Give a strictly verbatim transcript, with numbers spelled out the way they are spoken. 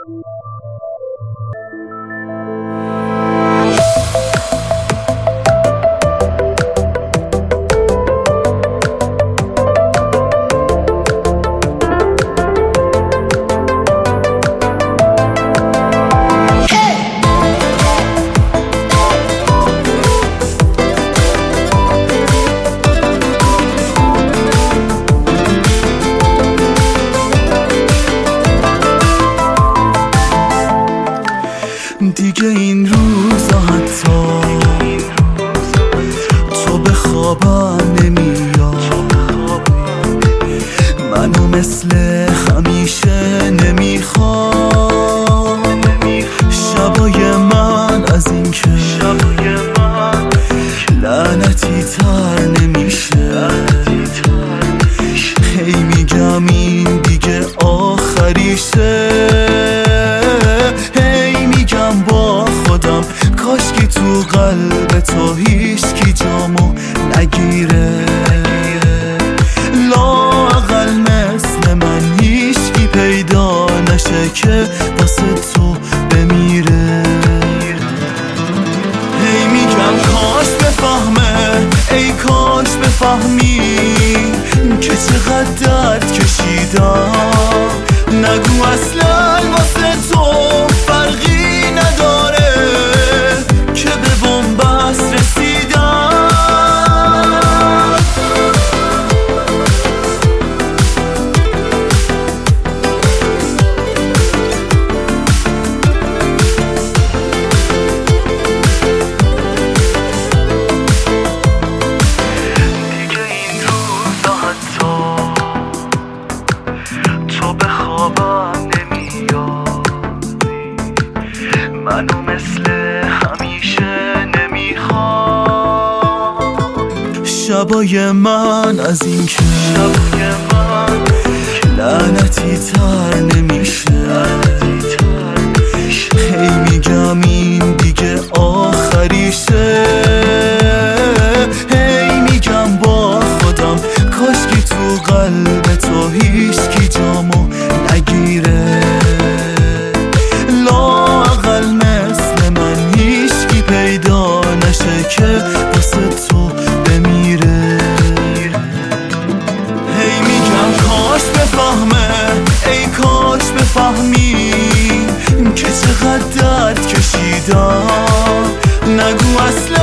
دیگه این روزا حتی تو به خوابم نمیاد، منو مثل همیشه نمیخواد. شبای من از این که لعنتی تر نمیشه، هی میگم این دیگه آخریشه، کاشکی تو قلب تو هیچکی جامو نگیره، لااقل مثل من هیچکی پیدا نشه که واسه تو بمیره. هی میگم کاش بفهمه، ای کاش بفهمی که چقدر درد کشیدم. نگو اصلا واسه تو فرقی نداره که به بنبست رسیدم. دیگه این روزا حتی تو به خوابم نمیاد، منو مثل همیشه نمیخواد. شبای من از این که لعنتی تر نمیشه، هی میگم این دیگه آخریشه، هی میگم با خودم کاشکی تو قلب تو هیچکی جامو نگیره، لااقل مثل من هیچکی پیدا نشه که واسه تو بمیره. هی میگم کاش بفهمه، ای کاش بفهمی که چقدر درد کشیدم. نگو اصلا